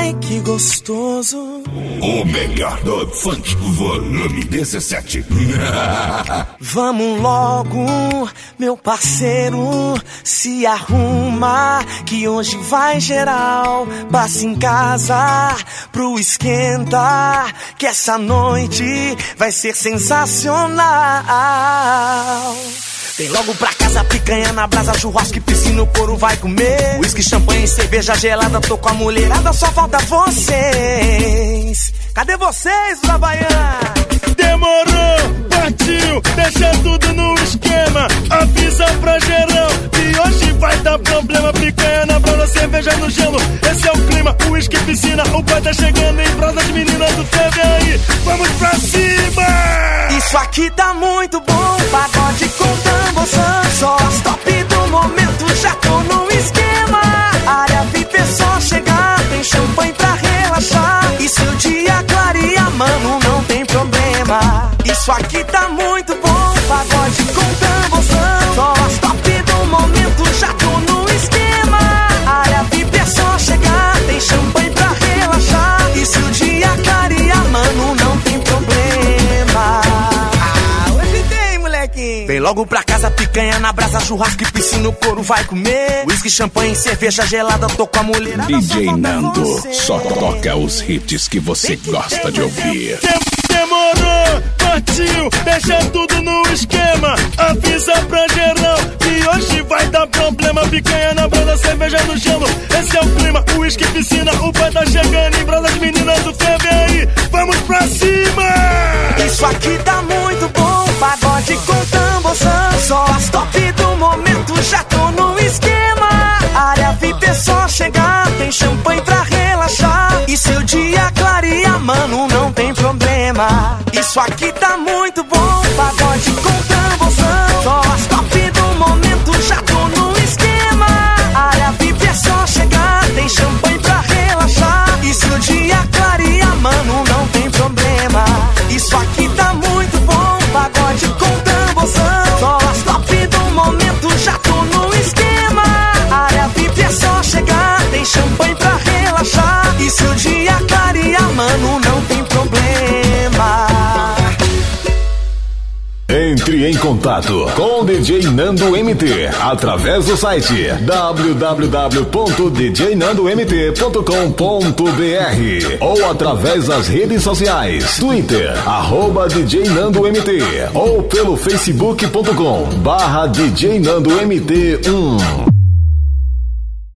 Ai, que gostoso. O melhor do funk, volume 17. Vamos logo, meu parceiro, se arruma, que hoje vai geral. Passa em casa pro esquenta, que essa noite vai ser sensacional. Vem logo pra casa, picanha na brasa, churrasco e piscina, o couro vai comer. Whisky, champanhe, cerveja gelada, tô com a mulherada, só falta vocês. Cadê vocês, Baiana? Demorou, partiu, deixa tudo no esquema. Avisa pra geral que hoje vai dar problema. Picanha na brasa, cerveja no gelo, esse é o clima. Whisky, piscina, o pai tá chegando em brasa, as meninas do TV aí, vamos pra cima! Isso aqui tá muito bom, pagode com tamborzão. Só as top do momento, já tô no esquema. Área VIP é só chegar, tem champanhe pra relaxar. E se o dia clarear, mano, não tem problema. Isso aqui tá muito bom, pagode com tamborzão. Só as top do momento, já tô no esquema. Área VIP é só chegar, tem champanhe pra relaxar. E se o dia clarear, mano, não tem problema. Vem logo pra casa, picanha na brasa, churrasco e piscina, o couro vai comer. Whisky, champanhe, cerveja gelada, tô com a mulherada. DJ Nando só toca os hits que você gosta de ouvir. Demorou, partiu, deixa tudo no esquema. Avisa pra geral que hoje vai dar problema. Picanha na brasa, cerveja no gelo, esse é o clima. Whisky, piscina, o pai tá chegando em brasa, as meninas do TV aí, vamos pra cima! Isso aqui tá muito bom, pagode com tamborzão. Só as top do momento, já tô no esquema. Área VIP é só chegar, tem champanhe pra relaxar. E se o dia clarear, mano, não tem problema. Isso aqui tá muito bom, pagode com tamborzão. Só as top do momento, já tô no esquema. Área VIP é só chegar, tem champanhe pra relaxar. E se o dia clarear, mano, não tem problema. Isso aqui tá muito bom, pagode com tamborzão. Só as top do momento, já tô no esquema. Área VIP é só chegar, tem champanhe pra relaxar. E se o dia clarear, mano, não tem problema. Entre em contato com o DJ Nando MT através do site www.djnandomt.com.br ou através das redes sociais, Twitter, @DJ Nando MT ou pelo facebook.com/DJ Nando MT1.